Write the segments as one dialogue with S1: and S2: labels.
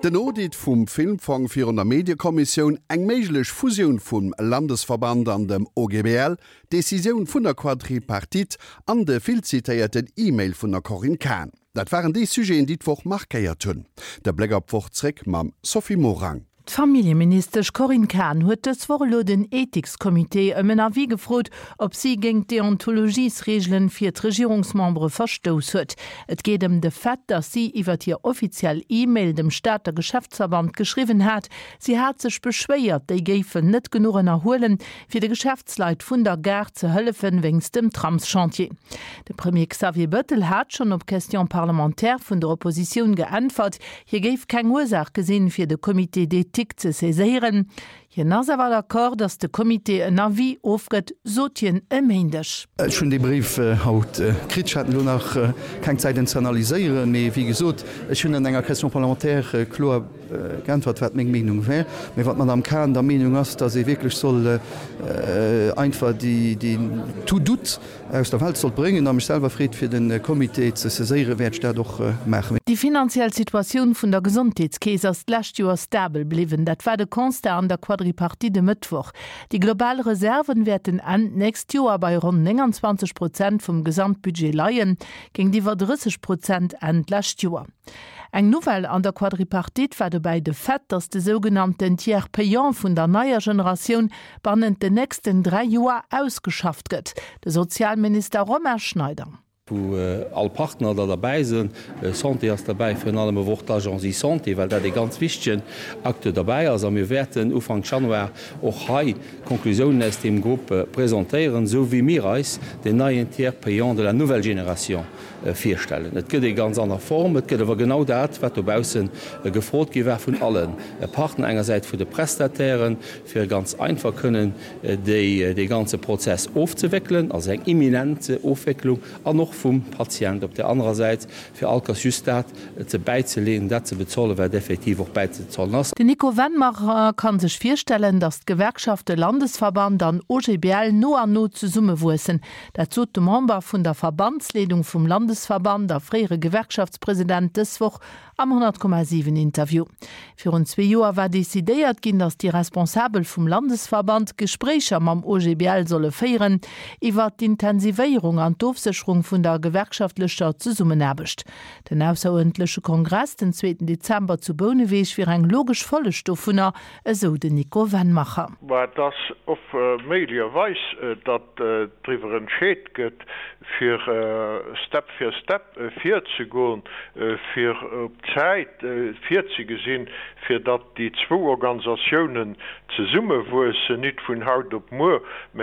S1: Den Audit vum Filmfonds fir an der Medienkommission eng méiglech Fusion vum Landesverband an dem OGBL, Decision vun der Quadripartit an de vielzitéierten E-Mail vun der Corinne Kahn. Dat waren die Sujeten ditwoch markéiert hunn. Der Bläggerpfochtreck mam Sophie Morang.
S2: Familienminister Corinne Kahn huet es vorlo den Ethikskomitee ëmmen Avis gefrot, ob sie gegen Deontologiesregeln fir d'Regierungsmembre verstoos huet. Et geht de Fett, dass sie iwwer hier offiziell E-Mail dem Staat der Geschäftsverband geschrieben hat. Sie hat sech beschwéiert, déi géifen net genugen erholen, fir de Geschäftsleit vun der Gar ze hëllefen wéngst dem Tramschantier. De Premier Xavier Bettel hat schon op Question parlamentär vun der Opposition geantwort. Hier géif kein Ursach gesinn fir de Komitee d'Ethik ze saisieren. Hier nase war d'accord, dass de Komitee en Avis ofgëtt sotien ëmhendech.
S3: Schon de Brief haut kritisch hat nur nach kein Zeit zu analyseieren, méi wie gesot hun en enger Question parlamentär klo geantwort wat még Meinung wär. méi wat man am Kern der Meinung ass, dat se wirklich soll einfach die to dut aus der Welt soll bringen, am selber fried fir den Komitee ze saisieren werd doch machen.
S2: Die finanzielle Situation vun der Gesundheitskäse ist last Jahr stabil blieben. Dat war de Konstat an der Quadripartie de Mittwoch. Die globale Reserven werden an nächst Jahr bei rund 29% vom Gesamtbudget leiien, gegen die 30% an last Jahr. Eng Novel an der Quadripartit war dabei de Fett, dass de sogenannten Tiers payant vun der neuer Generation bannen de nächsten 3 Joer ausgeschafft gëtt. De Sozialminister Romer Schneider.
S4: Wo all Partner da dabei sind, Santé ist dabei für allem Wort Agency Santé, weil da die ganz wichtigen Akte dabei also wir werden Anfang Januar auch high Konklusionen aus dem Gruppe präsentieren, so wie mir als den neuen Tiers payant de la nouvelle Generation vierstellen. Et gibt ganz andere Form, es gibt aber genau das, was draußen gefragt wird von allen Partnern, einerseits für die Prestataires, für ganz einfach können den ganzen Prozess aufzuwickeln, also eine imminente Aufwicklung, auch noch vom Patient. Auf der anderen Seite für Alkasystat beizulegen, das zu bezahlen, weil effektiv auch beizuzahlen ist.
S2: Nico Wennmacher kann sich vorstellen, dass die Gewerkschaft der Landesverband an OGBL no an no zusammenwussen. Dazu der Member von der Verbandsleitung vom Landesverband, der freie Gewerkschaftspräsident des Woch am 100,7 Interview. Für uns 2 Jahre war desideiert gin, dass die Responsabel vom Landesverband Gespräche am OGBL solle feieren, iwwer d'Intensivierung an d'Aufsicherung vun der gewerkschaftlicher Zusammenarbeit. Den außerordentliche Kongress den 2. Dezember zu Boneweg fir eng logisch volle Stoffuner, so de Nico Wennmacher.
S5: War das auf Media weiß, dat drüber entscheid gëtt für Step für Step 4 zu gehen, für Zeit 40 gesinn, für dat die 2 Organisationen ze summe wo se nicht von Haut op Mo,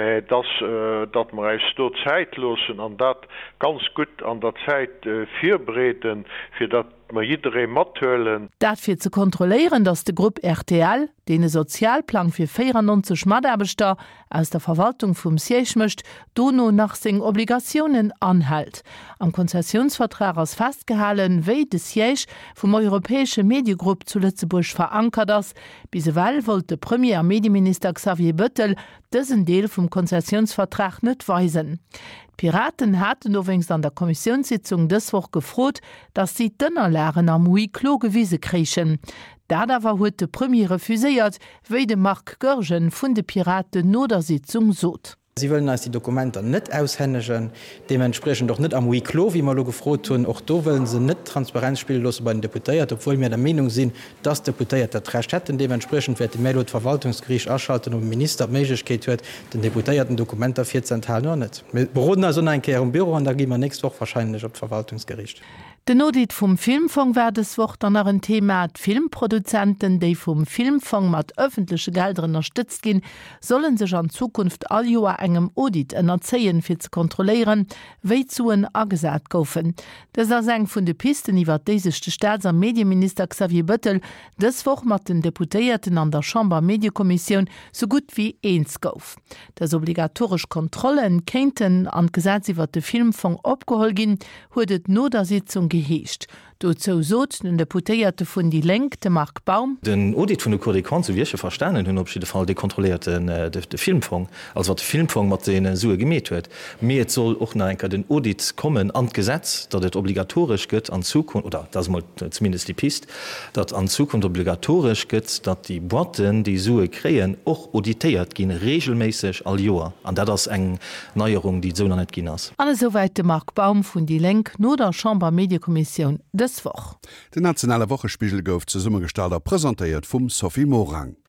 S5: dat man als dort Zeit losen an dat ganz gut an der Zeit vierbreten, für dat man jedereen mathöllen.
S2: Dafür zu kontrollieren, dass die Gruppe RTL den Sozialplan für 94 Mitarbeiter aus der Verwaltung vom Sieg möchte, dono nach seinen Obligationen anhält. Am Konzessionsvertrag ist festgehalten, wie das Sieg vom Europäischen Mediengruppe zu Lützeburg verankert ist. Bisweilen wollte Premier Medienminister Xavier Bettel diesen Teil vom Konzessionsvertrag nicht weisen. Piraten hatten übrigens an der Kommissionssitzung des Woche gefroht, dass sie Dënnerlären am Huis-Clos gewiese kriechen. Da war heute Premier refuséiert, wie de Marc Görgen vun de Piraten no der Sitzung sot.
S6: Sie wollen als die Dokumente nicht aushändigen, dementsprechend doch nicht am Huis-Clos, wie wir gefroht haben. Auch da wollen sie nicht Transparenz spielen lassen bei den Deputierten, obwohl wir der Meinung sind, dass Deputierte das Recht hätten. Dementsprechend wird die Mail das Verwaltungsgericht ausschalten und der Minister die Möglichkeit hat, den Deputierten Dokumente 14 Tage noch nicht. Wir beruhen also ein Kehr im Büro und da gehen wir nächste Woche wahrscheinlich auf das Verwaltungsgericht.
S2: Den Audit vom Filmfonds war das Wort an ein Thema. Die Filmproduzenten, die vom Filmfonds mit öffentlichen Geldern unterstützt gehen, sollen sich in Zukunft all Jahr engem Audit erzählen, für zu kontrollieren, wie zu angesagt kaufen. Das ist eine von den Pisten, die der Staats- und Medienminister Xavier Bettel das Woche mit den Deputierten an der Chamber Medienkommission so gut wie eins kauf. Das obligatorische Kontrollen könnten an Gesetz über den Filmfonds abgeholt gehen, wurde nur der Sitzung geheescht. Dozo sot den Deputéierte vun die Lenk de Mark Baum.
S7: Den Audit vun de Kodekon zu wiesche verstanen hunn op Fall dekontrollierten de Filmfond, als wat de Filmfond mat de Sue gemet huet. Meet soll och enker den Audit kommen an Gesetz, dat et obligatorisch gëtt an Zukunft oder das mal zumindest die Pist, dat an Zukunft obligatorisch gëtt, dat die Boten die Sue kreen och auditéiert gin regelmäßig all Joer. An dat das eng Neuerung die so net gin ass.
S2: Alle soweit de Mark Baum vun die Lenk no der Chamber Medienkommission deswoch.
S1: De nationale Wochespiegel gouf ze Summegestalter präsentiert vum Sophie Morang.